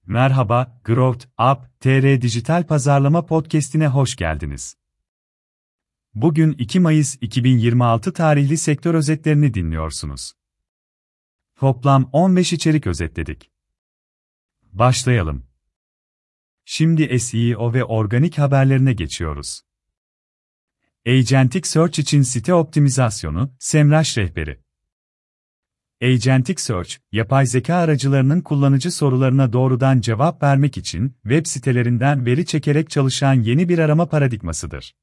Merhaba, Growth Up TR Dijital Pazarlama Podcast'ine hoş geldiniz. Bugün 2 Mayıs 2026 tarihli sektör özetlerini dinliyorsunuz. Toplam 15 içerik özetledik. Başlayalım. Şimdi SEO ve organik haberlerine geçiyoruz. Agentic Search için site optimizasyonu, Semrush rehberi. Agentic Search, yapay zeka aracılarının kullanıcı sorularına doğrudan cevap vermek için web sitelerinden veri çekerek çalışan yeni bir arama paradigmasıdır.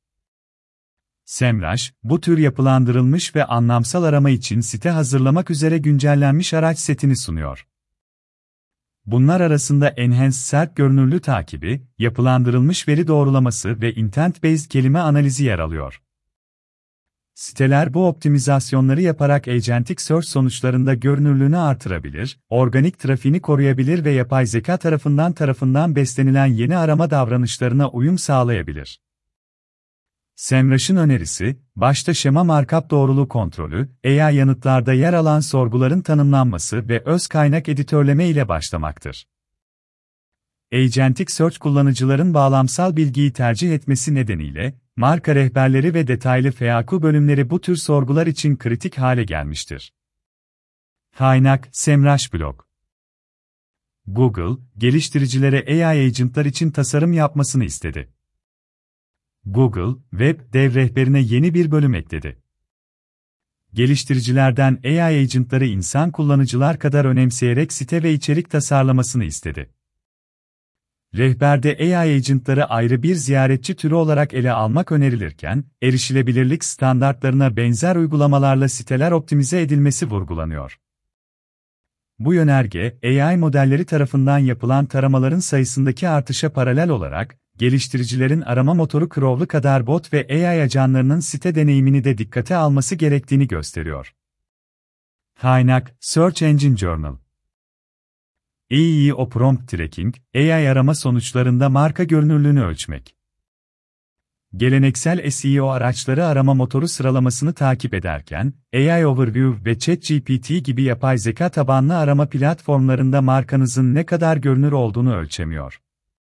Semrush, bu tür yapılandırılmış ve anlamsal arama için site hazırlamak üzere güncellenmiş araç setini sunuyor. Bunlar arasında Enhanced SERP görünürlüğü takibi, yapılandırılmış veri doğrulaması ve Intent-Based kelime analizi yer alıyor. Siteler bu optimizasyonları yaparak Agentic Search sonuçlarında görünürlüğünü artırabilir, organik trafiğini koruyabilir ve yapay zeka tarafından beslenilen yeni arama davranışlarına uyum sağlayabilir. Semrush'ın önerisi, başta şema markup doğruluğu kontrolü, AI yanıtlarda yer alan sorguların tanımlanması ve öz kaynak editörleme ile başlamaktır. Agentic Search kullanıcıların bağlamsal bilgiyi tercih etmesi nedeniyle, marka rehberleri ve detaylı FAQ bölümleri bu tür sorgular için kritik hale gelmiştir. Kaynak, Semrush Blog. Google, geliştiricilere AI agentlar için tasarım yapmasını istedi. Google, Web Dev rehberine yeni bir bölüm ekledi. Geliştiricilerden AI agentları insan kullanıcılar kadar önemseyerek site ve içerik tasarlamasını istedi. Rehberde AI agentları ayrı bir ziyaretçi türü olarak ele almak önerilirken, erişilebilirlik standartlarına benzer uygulamalarla siteler optimize edilmesi vurgulanıyor. Bu yönerge, AI modelleri tarafından yapılan taramaların sayısındaki artışa paralel olarak, geliştiricilerin arama motoru Crawl'ı kadar bot ve AI ajanlarının site deneyimini de dikkate alması gerektiğini gösteriyor. Kaynak, Search Engine Journal. SEO Prompt Tracking, AI arama sonuçlarında marka görünürlüğünü ölçmek. Geleneksel SEO araçları arama motoru sıralamasını takip ederken, AI Overview ve ChatGPT gibi yapay zeka tabanlı arama platformlarında markanızın ne kadar görünür olduğunu ölçemiyor.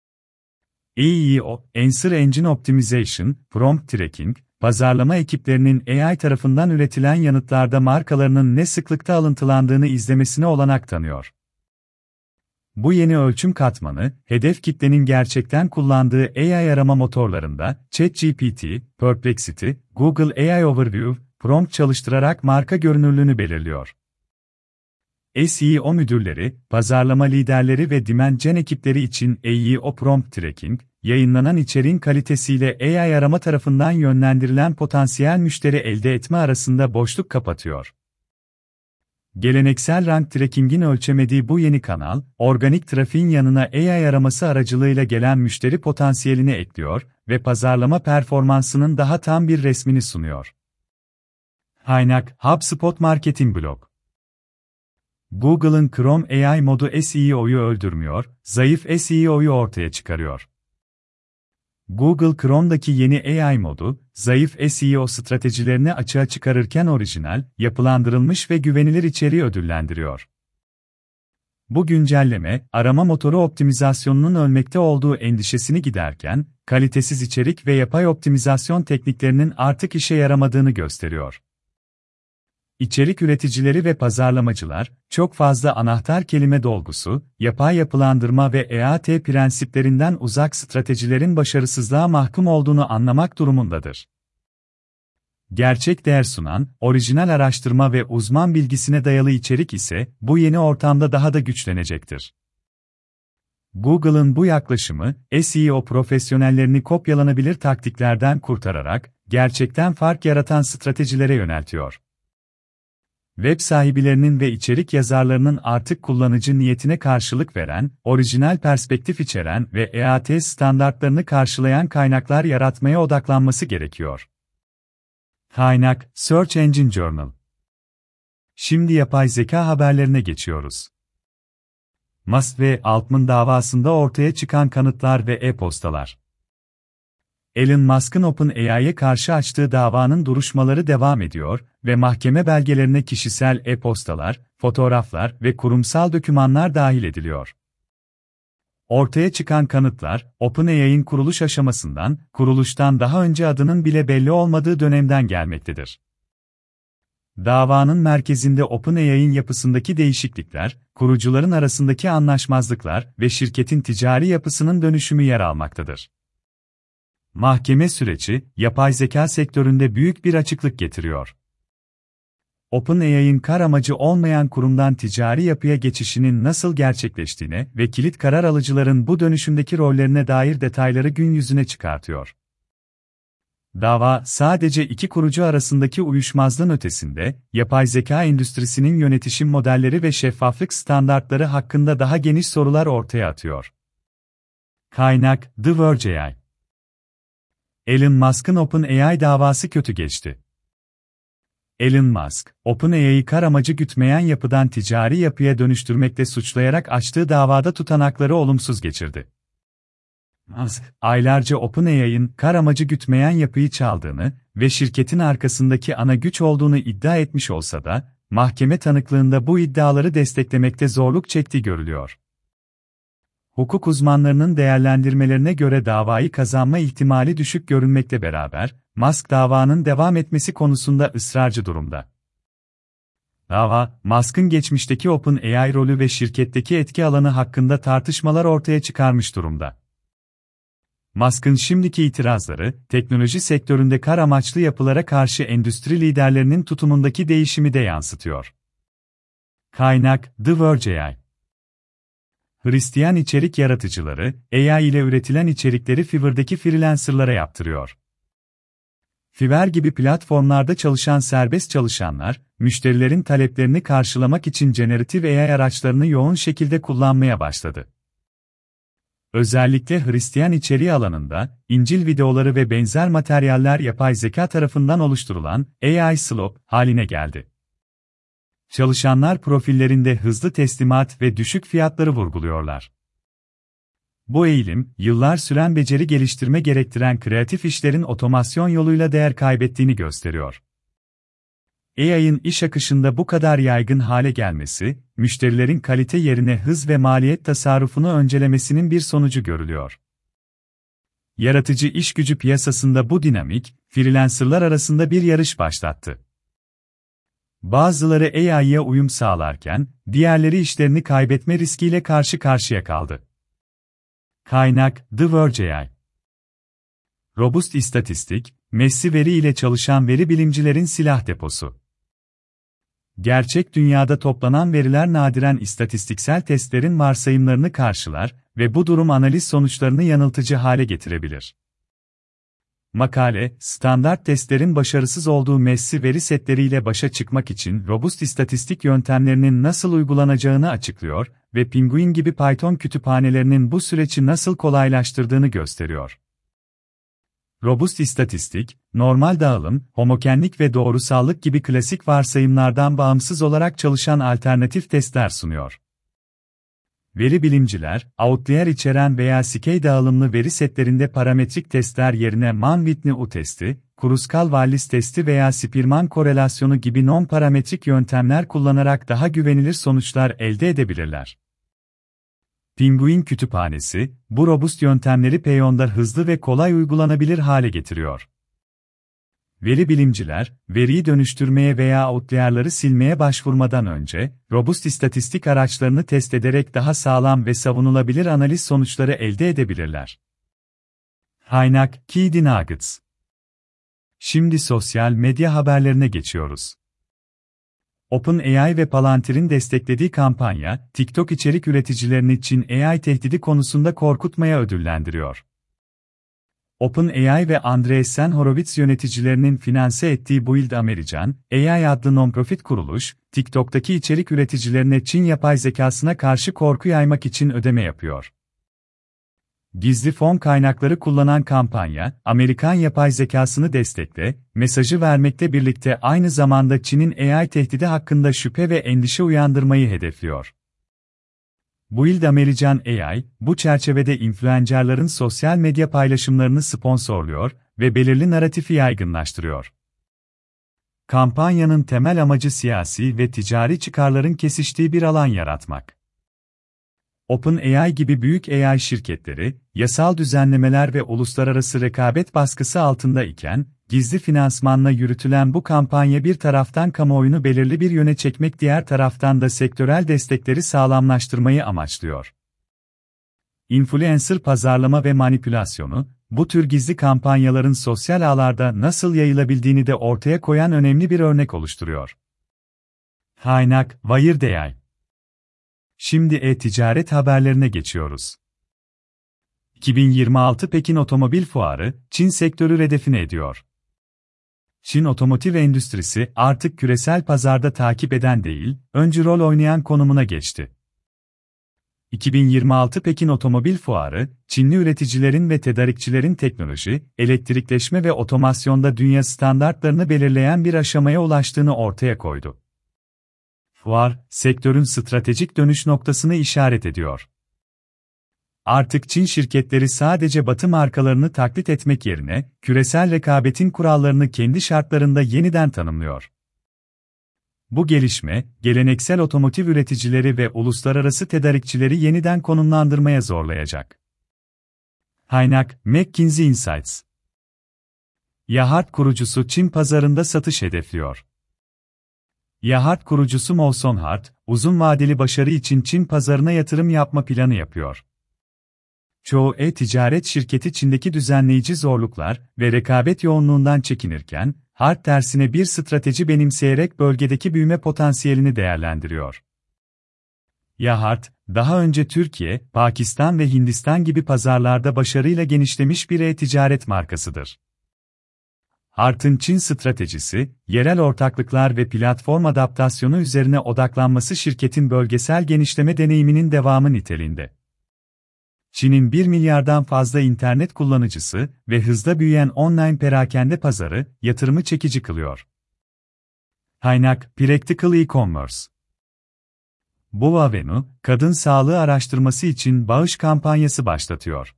SEO, Answer Engine Optimization, Prompt Tracking, pazarlama ekiplerinin AI tarafından üretilen yanıtlarda markalarının ne sıklıkta alıntılandığını izlemesine olanak tanıyor. Bu yeni ölçüm katmanı, hedef kitlenin gerçekten kullandığı AI arama motorlarında, ChatGPT, Perplexity, Google AI Overview, prompt çalıştırarak marka görünürlüğünü belirliyor. SEO müdürleri, pazarlama liderleri ve demand gen ekipleri için SEO Prompt Tracking, yayınlanan içeriğin kalitesiyle AI arama tarafından yönlendirilen potansiyel müşteri elde etme arasında boşluk kapatıyor. Geleneksel rank tracking'in ölçemediği bu yeni kanal, organik trafiğin yanına AI araması aracılığıyla gelen müşteri potansiyelini ekliyor ve pazarlama performansının daha tam bir resmini sunuyor. Kaynak, HubSpot Marketing Blog. Google'ın Chrome AI modu SEO'yu öldürmüyor, zayıf SEO'yu ortaya çıkarıyor. Google Chrome'daki yeni AI modu, zayıf SEO stratejilerini açığa çıkarırken orijinal, yapılandırılmış ve güvenilir içeriği ödüllendiriyor. Bu güncelleme, arama motoru optimizasyonunun ölmekte olduğu endişesini giderken, kalitesiz içerik ve yapay optimizasyon tekniklerinin artık işe yaramadığını gösteriyor. İçerik üreticileri ve pazarlamacılar, çok fazla anahtar kelime dolgusu, yapay yapılandırma ve EAT prensiplerinden uzak stratejilerin başarısızlığa mahkum olduğunu anlamak durumundadır. Gerçek değer sunan, orijinal araştırma ve uzman bilgisine dayalı içerik ise, bu yeni ortamda daha da güçlenecektir. Google'ın bu yaklaşımı, SEO profesyonellerini kopyalanabilir taktiklerden kurtararak, gerçekten fark yaratan stratejilere yöneltiyor. Web sahiplerinin ve içerik yazarlarının artık kullanıcı niyetine karşılık veren, orijinal perspektif içeren ve EAT standartlarını karşılayan kaynaklar yaratmaya odaklanması gerekiyor. Kaynak, Search Engine Journal. Şimdi yapay zeka haberlerine geçiyoruz. Musk ve Altman davasında ortaya çıkan kanıtlar ve e-postalar. Elon Musk'ın OpenAI'ye karşı açtığı davanın duruşmaları devam ediyor ve mahkeme belgelerine kişisel e-postalar, fotoğraflar ve kurumsal dokümanlar dahil ediliyor. Ortaya çıkan kanıtlar, OpenAI'nin kuruluş aşamasından, kuruluştan daha önce adının bile belli olmadığı dönemden gelmektedir. Davanın merkezinde OpenAI'nin yapısındaki değişiklikler, kurucuların arasındaki anlaşmazlıklar ve şirketin ticari yapısının dönüşümü yer almaktadır. Mahkeme süreci, yapay zeka sektöründe büyük bir açıklık getiriyor. OpenAI'nin kar amacı olmayan kurumdan ticari yapıya geçişinin nasıl gerçekleştiğine ve kilit karar alıcıların bu dönüşümdeki rollerine dair detayları gün yüzüne çıkartıyor. Dava, sadece iki kurucu arasındaki uyuşmazlığın ötesinde, yapay zeka endüstrisinin yönetişim modelleri ve şeffaflık standartları hakkında daha geniş sorular ortaya atıyor. Kaynak: The Verge AI. Elon Musk'ın OpenAI davası kötü geçti. Elon Musk, OpenAI'yi kar amacı gütmeyen yapıdan ticari yapıya dönüştürmekle suçlayarak açtığı davada tutanakları olumsuz geçirdi. Musk, aylarca OpenAI'nin kar amacı gütmeyen yapıyı çaldığını ve şirketin arkasındaki ana güç olduğunu iddia etmiş olsa da, mahkeme tanıklığında bu iddiaları desteklemekte zorluk çektiği görülüyor. Hukuk uzmanlarının değerlendirmelerine göre davayı kazanma ihtimali düşük görünmekle beraber, Musk davanın devam etmesi konusunda ısrarcı durumda. Dava, Musk'ın geçmişteki OpenAI rolü ve şirketteki etki alanı hakkında tartışmalar ortaya çıkarmış durumda. Musk'ın şimdiki itirazları, teknoloji sektöründe kar amaçlı yapılara karşı endüstri liderlerinin tutumundaki değişimi de yansıtıyor. Kaynak: The Verge AI. Hristiyan içerik yaratıcıları, AI ile üretilen içerikleri Fiverr'deki freelancerlara yaptırıyor. Fiverr gibi platformlarda çalışan serbest çalışanlar, müşterilerin taleplerini karşılamak için generatif AI araçlarını yoğun şekilde kullanmaya başladı. Özellikle Hristiyan içeriği alanında, İncil videoları ve benzer materyaller yapay zeka tarafından oluşturulan AI slop haline geldi. Çalışanlar profillerinde hızlı teslimat ve düşük fiyatları vurguluyorlar. Bu eğilim, yıllar süren beceri geliştirme gerektiren kreatif işlerin otomasyon yoluyla değer kaybettiğini gösteriyor. AI'ın iş akışında bu kadar yaygın hale gelmesi, müşterilerin kalite yerine hız ve maliyet tasarrufunu öncelemesinin bir sonucu görülüyor. Yaratıcı iş gücü piyasasında bu dinamik, freelancerlar arasında bir yarış başlattı. Bazıları AI'ye uyum sağlarken, diğerleri işlerini kaybetme riskiyle karşı karşıya kaldı. Kaynak: The Verge AI. Robust istatistik, Messi veri ile çalışan veri bilimcilerin silah deposu. Gerçek dünyada toplanan veriler nadiren istatistiksel testlerin varsayımlarını karşılar ve bu durum analiz sonuçlarını yanıltıcı hale getirebilir. Makale, standart testlerin başarısız olduğu Messi veri setleriyle başa çıkmak için robust istatistik yöntemlerinin nasıl uygulanacağını açıklıyor ve Penguin gibi Python kütüphanelerinin bu süreci nasıl kolaylaştırdığını gösteriyor. Robust istatistik, normal dağılım, homogenlik ve doğrusallık gibi klasik varsayımlardan bağımsız olarak çalışan alternatif testler sunuyor. Veri bilimciler, outlier içeren veya skey dağılımlı veri setlerinde parametrik testler yerine Mann-Whitney testi, Kruskal-Wallis testi veya Spearman korelasyonu gibi non-parametrik yöntemler kullanarak daha güvenilir sonuçlar elde edebilirler. Penguin kütüphanesi, bu robust yöntemleri Python'da hızlı ve kolay uygulanabilir hale getiriyor. Veri bilimciler, veriyi dönüştürmeye veya outlier'ları silmeye başvurmadan önce, robust istatistik araçlarını test ederek daha sağlam ve savunulabilir analiz sonuçları elde edebilirler. Kaynak: Key Nuggets. Şimdi sosyal medya haberlerine geçiyoruz. OpenAI ve Palantir'in desteklediği kampanya, TikTok içerik üreticilerini Çin AI tehdidi konusunda korkutmaya ödüllendiriyor. OpenAI ve Andreessen Horowitz yöneticilerinin finanse ettiği Build American, AI adlı non-profit kuruluş, TikTok'taki içerik üreticilerine Çin yapay zekasına karşı korku yaymak için ödeme yapıyor. Gizli fon kaynakları kullanan kampanya, Amerikan yapay zekasını destekle, mesajı vermekle birlikte aynı zamanda Çin'in AI tehdidi hakkında şüphe ve endişe uyandırmayı hedefliyor. Build American AI, bu çerçevede influencerların sosyal medya paylaşımlarını sponsorluyor ve belirli narratifi yaygınlaştırıyor. Kampanyanın temel amacı siyasi ve ticari çıkarların kesiştiği bir alan yaratmak. OpenAI gibi büyük AI şirketleri, yasal düzenlemeler ve uluslararası rekabet baskısı altında iken, gizli finansmanla yürütülen bu kampanya bir taraftan kamuoyunu belirli bir yöne çekmek, diğer taraftan da sektörel destekleri sağlamlaştırmayı amaçlıyor. Influencer pazarlama ve manipülasyonu, bu tür gizli kampanyaların sosyal ağlarda nasıl yayılabildiğini de ortaya koyan önemli bir örnek oluşturuyor. Kaynak: Wired.ai. Şimdi e-ticaret haberlerine geçiyoruz. 2026 Pekin Otomobil Fuarı, Çin sektörü hedefine ediyor. Çin otomotiv endüstrisi artık küresel pazarda takip eden değil, öncü rol oynayan konumuna geçti. 2026 Pekin Otomobil Fuarı, Çinli üreticilerin ve tedarikçilerin teknoloji, elektrikleşme ve otomasyonda dünya standartlarını belirleyen bir aşamaya ulaştığını ortaya koydu. Fuar, sektörün stratejik dönüş noktasını işaret ediyor. Artık Çin şirketleri sadece Batı markalarını taklit etmek yerine, küresel rekabetin kurallarını kendi şartlarında yeniden tanımlıyor. Bu gelişme, geleneksel otomotiv üreticileri ve uluslararası tedarikçileri yeniden konumlandırmaya zorlayacak. Kaynak: McKinsey Insights. Yahart kurucusu Çin pazarında satış hedefliyor. Yahart kurucusu Molson Hart, uzun vadeli başarı için Çin pazarına yatırım yapma planı yapıyor. Çoğu e-ticaret şirketi Çin'deki düzenleyici zorluklar ve rekabet yoğunluğundan çekinirken, Hart tersine bir strateji benimseyerek bölgedeki büyüme potansiyelini değerlendiriyor. Yahart, daha önce Türkiye, Pakistan ve Hindistan gibi pazarlarda başarıyla genişlemiş bir e-ticaret markasıdır. Hart'ın Çin stratejisi, yerel ortaklıklar ve platform adaptasyonu üzerine odaklanması şirketin bölgesel genişleme deneyiminin devamı niteliğinde. Çin'in 1 milyardan fazla internet kullanıcısı ve hızla büyüyen online perakende pazarı, yatırımı çekici kılıyor. Kaynak: Practical E-Commerce. Bow Avenue, kadın sağlığı araştırması için bağış kampanyası başlatıyor.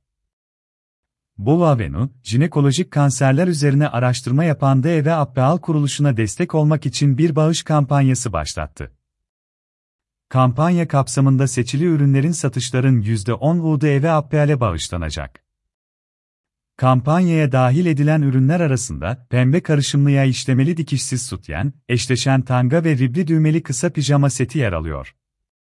Bow Avenue, jinekolojik kanserler üzerine araştırma yapan DE ve Appeal kuruluşuna destek olmak için bir bağış kampanyası başlattı. Kampanya kapsamında seçili ürünlerin satışların %10'u DE ve Appeal'e bağışlanacak. Kampanyaya dahil edilen ürünler arasında pembe karışımlı yağ işlemeli dikişsiz sütyen, eşleşen tanga ve ribli düğmeli kısa pijama seti yer alıyor.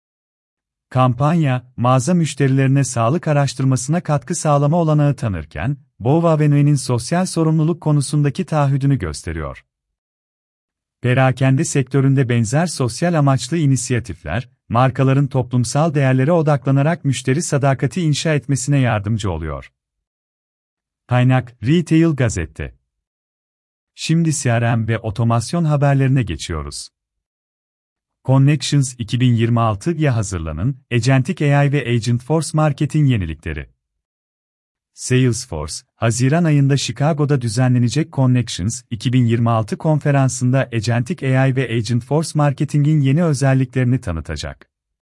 Kampanya, mağaza müşterilerine sağlık araştırmasına katkı sağlama olanağı tanırken, Bow Avenue'nin sosyal sorumluluk konusundaki taahhüdünü gösteriyor. Perakende sektöründe benzer sosyal amaçlı inisiyatifler, markaların toplumsal değerlere odaklanarak müşteri sadakati inşa etmesine yardımcı oluyor. Kaynak: Retail Gazette. Şimdi CRM ve otomasyon haberlerine geçiyoruz. Connections 2026'ya hazırlanın, Agentic AI ve Agentforce Marketing yenilikleri. Salesforce, Haziran ayında Chicago'da düzenlenecek Connections 2026 konferansında Agentic AI ve Agentforce Marketing'in yeni özelliklerini tanıtacak.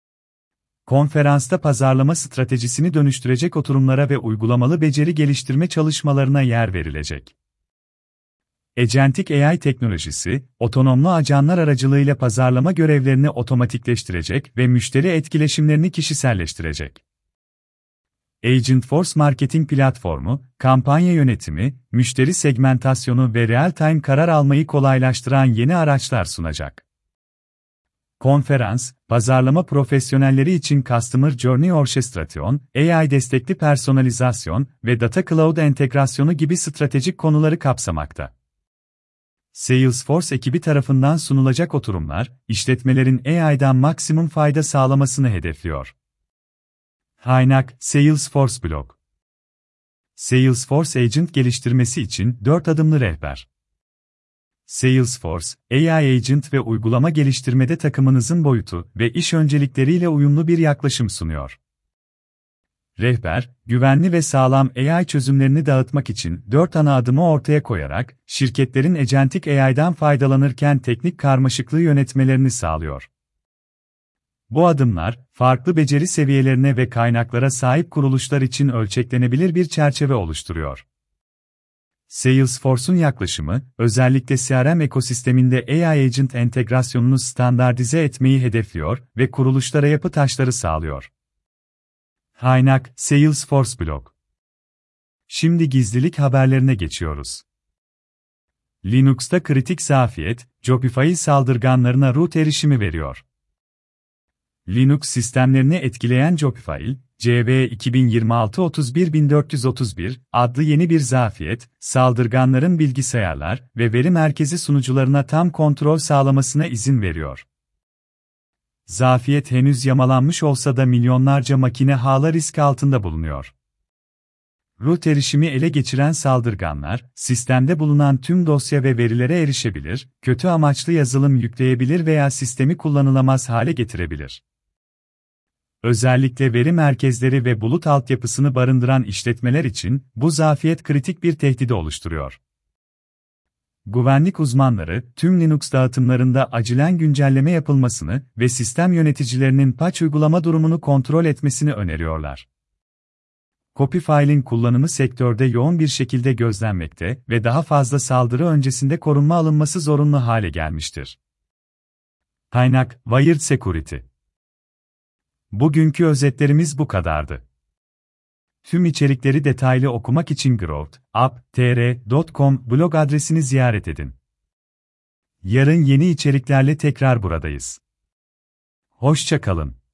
Konferansta pazarlama stratejisini dönüştürecek oturumlara ve uygulamalı beceri geliştirme çalışmalarına yer verilecek. Agentic AI teknolojisi, otonomlu ajanlar aracılığıyla pazarlama görevlerini otomatikleştirecek ve müşteri etkileşimlerini kişiselleştirecek. Agentforce Marketing platformu, kampanya yönetimi, müşteri segmentasyonu ve real-time karar almayı kolaylaştıran yeni araçlar sunacak. Konferans, pazarlama profesyonelleri için Customer Journey Orchestration, AI destekli personalizasyon ve Data Cloud entegrasyonu gibi stratejik konuları kapsamakta. Salesforce ekibi tarafından sunulacak oturumlar, işletmelerin AI'dan maksimum fayda sağlamasını hedefliyor. Kaynak: Salesforce Blog. Salesforce Agent geliştirmesi için 4 adımlı rehber. Salesforce, AI Agent ve uygulama geliştirmede takımınızın boyutu ve iş öncelikleriyle uyumlu bir yaklaşım sunuyor. Rehber, güvenli ve sağlam AI çözümlerini dağıtmak için 4 ana adımı ortaya koyarak, şirketlerin Agentic AI'dan faydalanırken teknik karmaşıklığı yönetmelerini sağlıyor. Bu adımlar, farklı beceri seviyelerine ve kaynaklara sahip kuruluşlar için ölçeklenebilir bir çerçeve oluşturuyor. Salesforce'un yaklaşımı, özellikle CRM ekosisteminde AI Agent entegrasyonunu standartize etmeyi hedefliyor ve kuruluşlara yapı taşları sağlıyor. Kaynak: Salesforce blog. Şimdi gizlilik haberlerine geçiyoruz. Linux'ta kritik zafiyet, Shopify saldırganlarına root erişimi veriyor. Linux sistemlerini etkileyen Shopify, CVE 2026-31431 adlı yeni bir zafiyet, saldırganların bilgisayarlar ve veri merkezi sunucularına tam kontrol sağlamasına izin veriyor. Zafiyet henüz yamalanmış olsa da milyonlarca makine hala risk altında bulunuyor. Root erişimi ele geçiren saldırganlar, sistemde bulunan tüm dosya ve verilere erişebilir, kötü amaçlı yazılım yükleyebilir veya sistemi kullanılamaz hale getirebilir. Özellikle veri merkezleri ve bulut altyapısını barındıran işletmeler için bu zafiyet kritik bir tehdidi oluşturuyor. Güvenlik uzmanları, tüm Linux dağıtımlarında acilen güncelleme yapılmasını ve sistem yöneticilerinin patch uygulama durumunu kontrol etmesini öneriyorlar. Copyfile'in kullanımı sektörde yoğun bir şekilde gözlenmekte ve daha fazla saldırı öncesinde korunma alınması zorunlu hale gelmiştir. Kaynak: Wired Security. Bugünkü özetlerimiz bu kadardı. Tüm içerikleri detaylı okumak için growth.up.tr.com blog adresini ziyaret edin. Yarın yeni içeriklerle tekrar buradayız. Hoşça kalın.